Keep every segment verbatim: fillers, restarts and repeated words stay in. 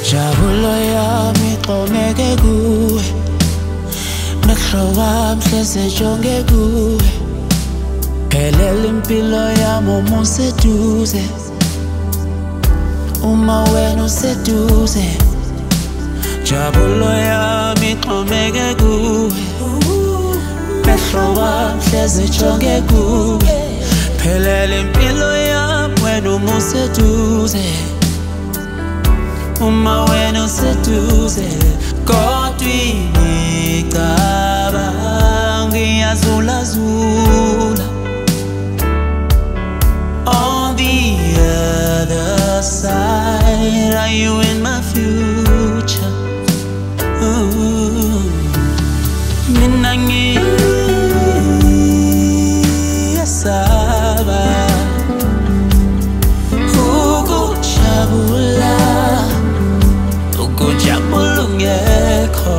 Jabulo yami xhomeke kuwe, mehlo wami hleze jonge kuwe, phelela impilo yami uma useduze, uma wena useduze. Jabulo yami xhomeke kuwe, mehlo wami hleze jonge kuwe, phelela impilo yami wena uma useduze, uma wena useduze. Kodwa ngicabanga ngiyazulazula, on the other side, are you in my future? Ooh. Mina ngiyasaba ukujabula, ukujabula ungekho.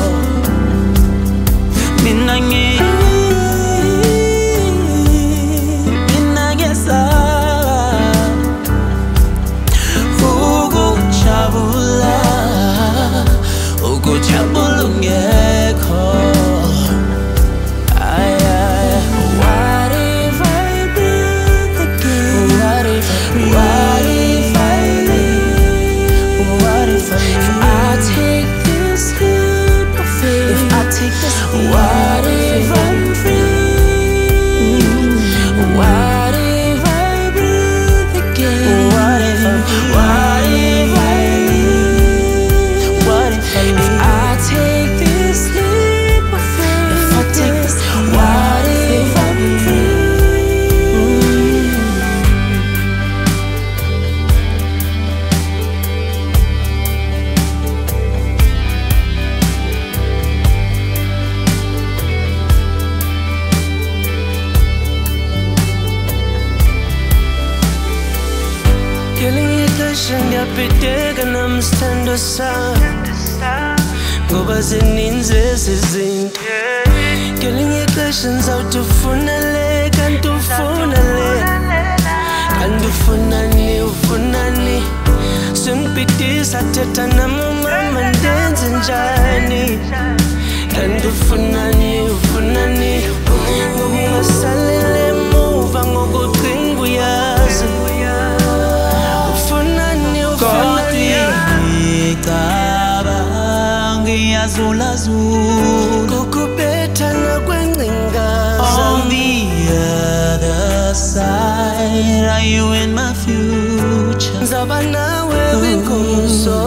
Mina ngi mina ngiyasaba ukujabula, ukujabula ungekho. What if I'm free? What if I breathe again? What if I, what if I leave? What if I leave? If I take this leap of faith, if I take this, what if I'm free? Ngiyapheteka nami sithando sami, ngoba zininzi izinto. Ngelinye ixesha ngizawuthi ufuna le, kanti ufuna le, kanti ufunani, ufunani. Sengibhidisa thetha nami mama ndenze njani, kanti ufunani, ufunani. Ungasalele emuva ngokucinga uyazi, ngiyazulazula kukubethana kwengcingaza. On the other side, are you in my future? Ngizaba nawe kwinkomo.